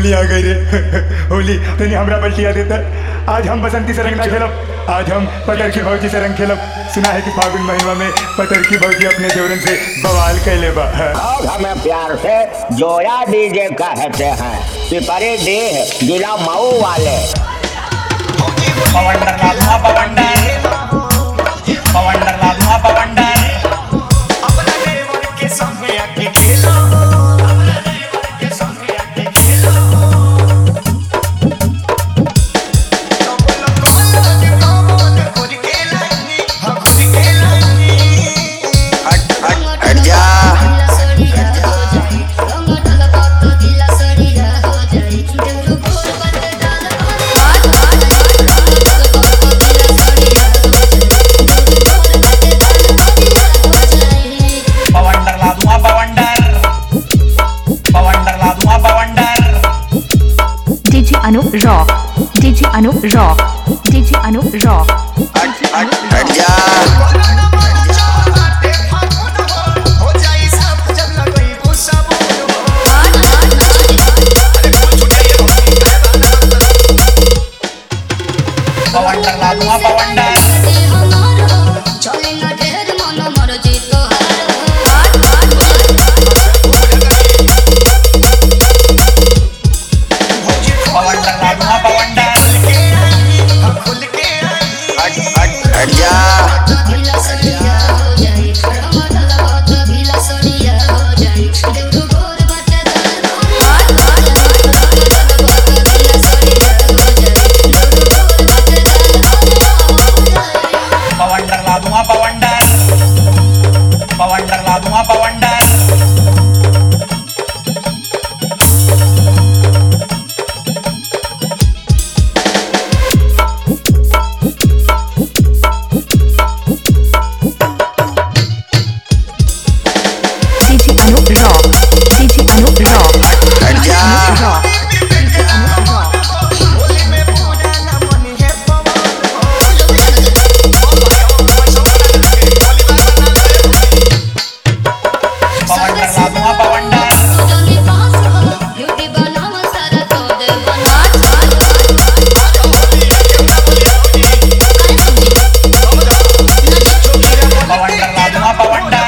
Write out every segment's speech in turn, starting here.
होली आ गई रे। होली तनी हमरा पलटिया देता। आज हम बसंती से रंग ना खेलब, आज हम पतर की भौजी से रंग खेलब। सुना है कि फागुन महीना में पतर की भौजी अपने जोरन से बवाल कैले बा। और हमें प्यार से जोया डीजे कहते हैं। पिपरी डीह जिला मऊ वाले। पवंडर लादुआ पवंडर, पवंडर लादुआ पवंडर। अपना देवर के संग आके खेलो, अपना देवर के संग आके खेलो। हट जा। पवंडर लादुआ पवंडर, पवंडर लादुआ पवंडर। DJ Anup Rock, DJ Anup Rock, DJ Anup Rock. हट जा। पवंडर लादुआ पवंडर। पवंडर लादुआ पवंडर। हट जा। पवंडर लादुआ पवंडर, पवंडर लादुआ पवंडर। DJ Anup Rock, DJ Anup Rock, हट जा। Anup Rock, DJ Anup Rock. पवंडर लादुआ पवंडर। पवंडर लादुआ पवंडर।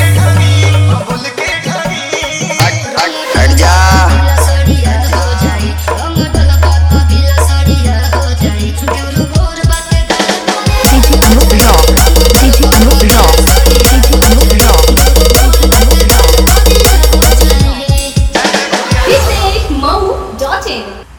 हट जा। DJ Anup Rock, DJ Anup Rock, DJ Anup Rock, DJ Anup Rock. Visit Mau.in